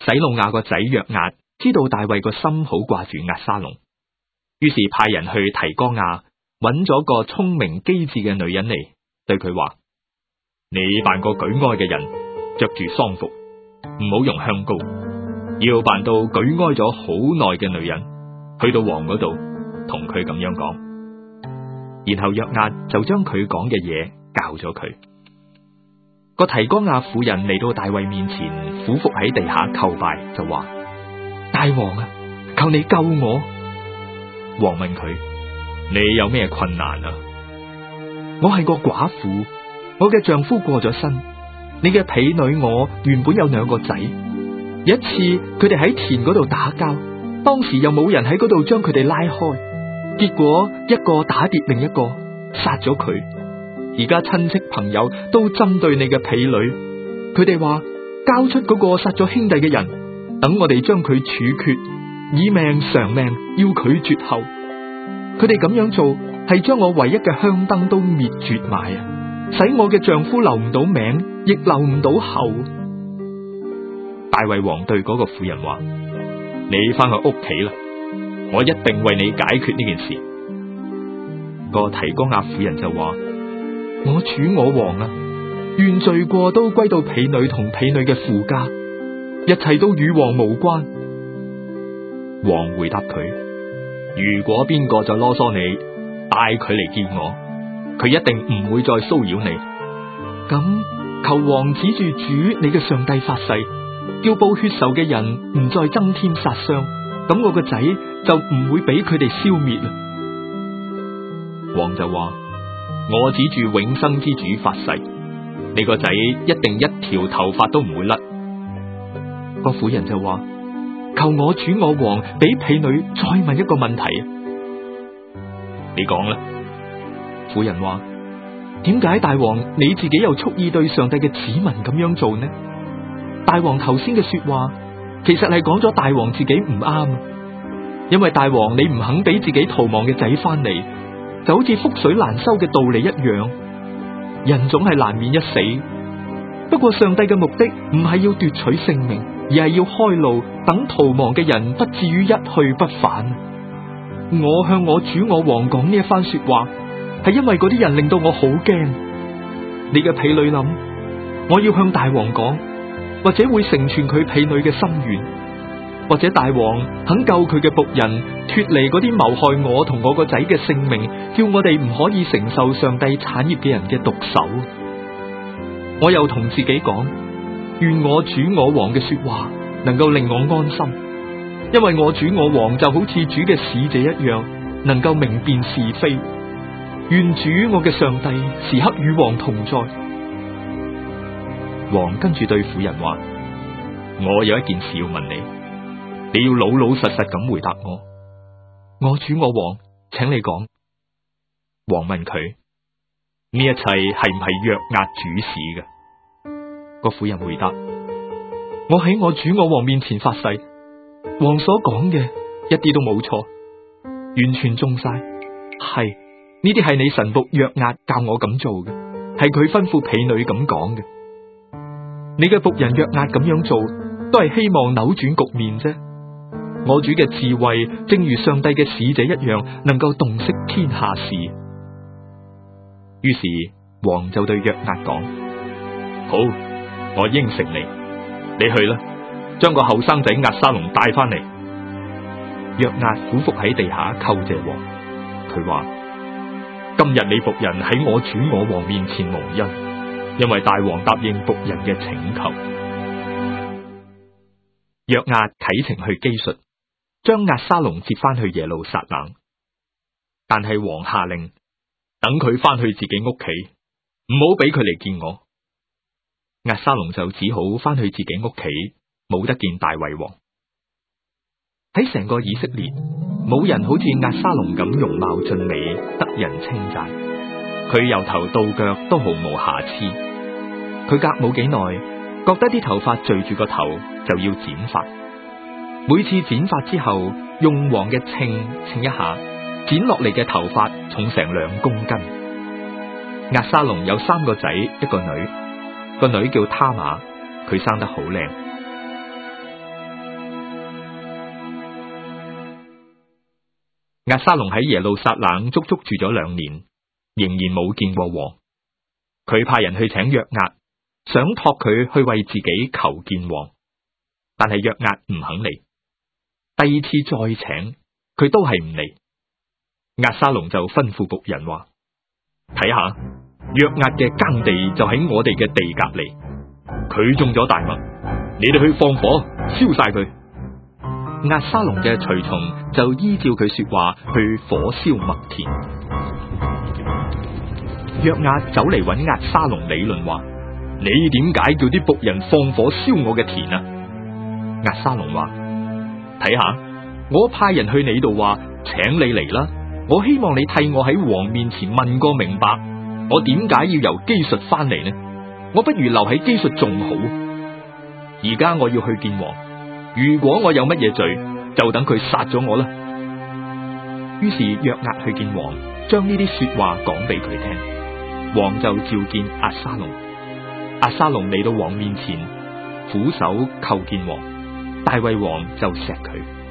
洗魯雅個仔約押知道大衛個心好掛住押沙龍，於是派人去提哥亞揾咗個聰明機智嘅女人嚟，對佢話：你扮個舉哀嘅人，着住喪服，唔好用香膏，要扮到舉哀咗好耐嘅女人，去到王嗰度同佢咁樣講。然後約押就將佢講嘅嘢教咗佢。個提哥亞婦人嚟到大衛面前，俯伏喺地下叩拜，就話：大王啊，求你救我。王問佢：你有咩困難啊？我係個寡婦，我嘅丈夫過咗身，你嘅婢女我原本有2個仔，有一次佢哋喺田嗰度打交，當時又冇人喺嗰度將佢哋拉開，結果一個打跌另一個，殺咗佢。而家親戚朋友都針對你嘅婢女，佢哋話交出嗰個殺咗兄弟嘅人，等我哋將佢處決，以命償命，要佢絕後。佢哋咁樣做係將我唯一嘅香燈都滅絕埋啊，使我嘅丈夫留唔到名，亦留唔到後。大衛王對嗰個婦人話：你翻去屋企啦，我一定為你解決呢件事。個提哥亞婦人就話：我主我王啊，願罪過都歸到婢女同婢女嘅父家，一切都與王無關。王回答佢：如果邊個就囉嗦你，帶佢嚟見我，佢一定唔會再騷擾你。咁求王指住主你嘅上帝發誓，叫報血仇嘅人唔再增添殺傷，咁我個仔就唔會俾佢哋消滅啦。王就話：我指住永生之主發誓，你個仔一定一條頭髮都唔會甩。個婦人就話：求我主我王俾婢女再問一個問題。你講啦。婦人話：點解大王你自己又蓄意對上帝嘅子民咁樣做呢？大王頭先嘅說話其實係講咗大王自己唔啱，因為大王你唔肯俾自己逃亡嘅仔翻嚟，就好似覆水難收嘅道理一樣。人總係難免一死，不過上帝嘅目的唔係要奪取性命，而係要開路，等逃亡嘅人不至於一去不返。我向我主我王講呢一番說話，係因為嗰啲人令到我好驚。你嘅婢女諗，我要向大王講，或者會成全佢婢女嘅心願，或者大王肯救佢嘅僕人脫離嗰啲謀害我同我個仔嘅性命，叫我哋唔可以承受上帝產業嘅人嘅毒手。我又同自己講，願我主我王嘅說話能夠令我安心，因為我主我王就好似主嘅使者一樣，能夠明辨是非。願主我嘅上帝時刻與王同在。王跟住對婦人話：我有一件事要問你，你要老老實實咁回答我。我主我王，請你講。王問佢：呢一切係唔係約押主使嘅？個婦人回答：我喺我主我王面前發誓，王所講嘅一啲都冇錯，完全中晒。係呢啲係你神僕約押教我咁做嘅，係佢吩咐婢女咁講嘅。你嘅僕人約押咁樣做，都係希望扭轉局面啫。我主嘅智慧，正如上帝嘅使者一樣，能夠洞悉天下事。於是王就對約押講：好，我應承你，你去啦，將個後生仔押沙龍帶翻嚟。約押俯伏喺地下叩謝王，佢話：今日你僕人喺我主我王面前蒙恩，因為大王答應僕人嘅請求。約押啟程去基述，將押沙龍接翻去耶路撒冷，但係王下令等佢翻去自己屋企，唔好俾佢嚟見我。押沙龍就只好翻去自己屋企，冇得見大衛王。喺成個以色列，冇人好似押沙龍咁容貌俊美，得人稱讚。佢由頭到腳都毫無瑕疵。佢隔冇幾耐，覺得啲頭髮聚住個頭，就要剪髮。每次剪髮之後，用王嘅稱一下，剪落嚟嘅頭髮重成2公斤。押沙龍有3個仔，一個女，個女叫他瑪，佢生得好靚。 押沙龍喺耶路撒冷足足住咗2年，仍然冇見過王。佢派人去請約押，想託佢去為自己求見王，但係約押唔肯嚟。第2次再請，佢都係唔嚟。押沙龍就吩咐僕人話：睇下，約押嘅耕地就喺我哋嘅地隔籬，佢種咗大麥，你哋去放火燒晒佢。押沙龍嘅隨從就依照佢說話去火燒麥田。約押走嚟揾押沙龍理論話：你點解叫啲僕人放火燒我嘅田啊？押沙龍話：睇下，我派人去你度話，請你嚟啦。我希望你替我喺王面前問個明白，我點解要由基述翻嚟呢？我不如留喺基述仲好。而家我要去見王，如果我有乜嘢罪，就等佢殺咗我啦。於是約押去見王，將呢啲說話講俾佢聽。王就召見押沙龍。押沙龍嚟到王面前，俯首叩見王。大衛王就錫佢。